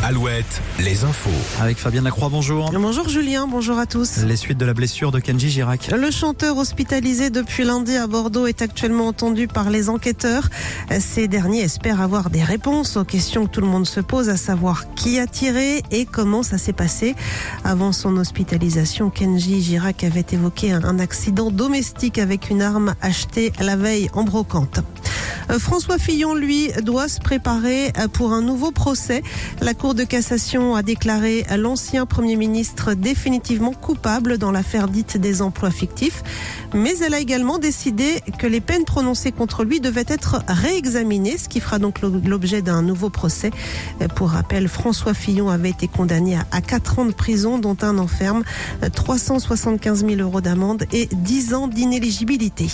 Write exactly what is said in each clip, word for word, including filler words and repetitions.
Alouette, les infos. Avec Fabienne Lacroix, bonjour. Bonjour Julien, bonjour à tous. Les suites de la blessure de Kenji Girac. Le chanteur hospitalisé depuis lundi à Bordeaux est actuellement entendu par les enquêteurs. Ces derniers espèrent avoir des réponses aux questions que tout le monde se pose, à savoir qui a tiré et comment ça s'est passé. Avant son hospitalisation, Kenji Girac avait évoqué un accident domestique avec une arme achetée la veille en brocante. François Fillon, lui, doit se préparer pour un nouveau procès. La Cour de cassation a déclaré l'ancien Premier ministre définitivement coupable dans l'affaire dite des emplois fictifs. Mais elle a également décidé que les peines prononcées contre lui devaient être réexaminées, ce qui fera donc l'objet d'un nouveau procès. Pour rappel, François Fillon avait été condamné à quatre ans de prison, dont un an ferme, trois cent soixante-quinze mille euros d'amende et dix ans d'inéligibilité.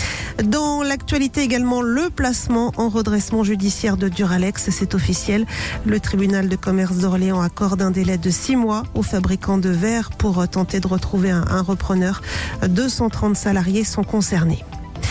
Dans l'actualité également, le placement en redressement judiciaire de Duralex, c'est officiel. Le tribunal de commerce d'Orléans accorde un délai de six mois aux fabricants de verre pour tenter de retrouver un, un repreneur. deux cent trente salariés sont concernés.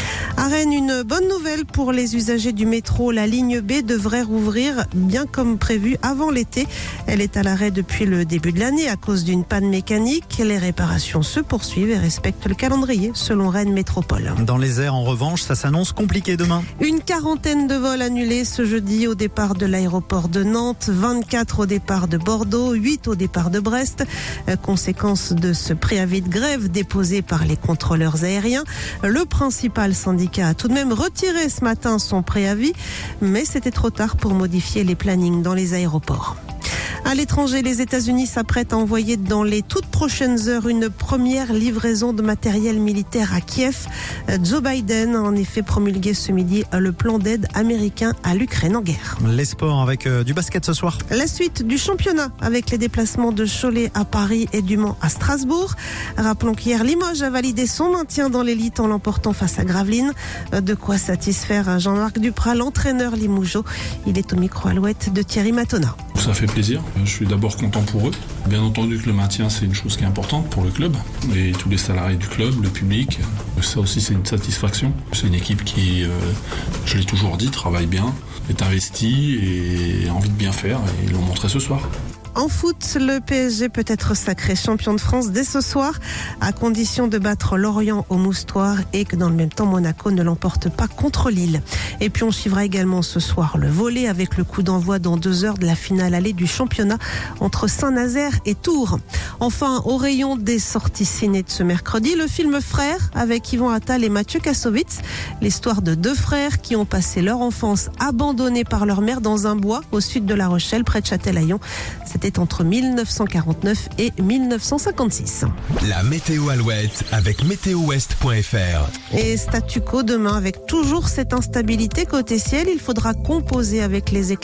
À Rennes, une bonne nouvelle pour les usagers du métro. La ligne B devrait rouvrir bien comme prévu avant l'été. Elle est à l'arrêt depuis le début de l'année à cause d'une panne mécanique. Les réparations se poursuivent et respectent le calendrier selon Rennes Métropole. Dans les airs, en revanche, ça s'annonce compliqué demain. Une quarantaine de vols annulés ce jeudi au départ de l'aéroport de Nantes, vingt-quatre au départ de Bordeaux, huit au départ de Brest. Conséquence de ce préavis de grève déposé par les contrôleurs aériens. Le principal syndicat a tout de même retiré ce matin son préavis, mais c'était trop tard pour modifier les plannings dans les aéroports. À l'étranger, les États-Unis s'apprêtent à envoyer dans les toutes prochaines heures une première livraison de matériel militaire à Kiev. Joe Biden a en effet promulgué ce midi le plan d'aide américain à l'Ukraine en guerre. Les sports avec euh, du basket ce soir. La suite du championnat avec les déplacements de Cholet à Paris et du Mans à Strasbourg. Rappelons qu'hier, Limoges a validé son maintien dans l'élite en l'emportant face à Gravelines. De quoi satisfaire Jean-Marc Duprat, l'entraîneur limougeot. Il est au micro Alouette de Thierry Matona. Ça fait plaisir. Je suis d'abord content pour eux. Bien entendu que le maintien, c'est une chose qui est importante pour le club et tous les salariés du club, le public. Ça aussi, c'est une satisfaction. C'est une équipe qui, euh, je l'ai toujours dit, travaille bien, est investie et a envie de bien faire. Et ils l'ont montré ce soir. En foot, le P S G peut être sacré champion de France dès ce soir, à condition de battre Lorient au Moustoir et que dans le même temps, Monaco ne l'emporte pas contre Lille. Et puis on suivra également ce soir le volley avec le coup d'envoi dans deux heures de la finale allée du championnat entre Saint-Nazaire et Tours. Enfin, au rayon des sorties ciné de ce mercredi, le film Frères avec Yvan Attal et Mathieu Kassovitz. L'histoire de deux frères qui ont passé leur enfance abandonnés par leur mère dans un bois au sud de La Rochelle, près de Châtelaillon. C'était entre mille neuf cent quarante-neuf et mille neuf cent cinquante-six. La météo Alouette avec météo ouest point f r. Et statu quo demain avec toujours cette instabilité côté ciel. Il faudra composer avec les éclairs.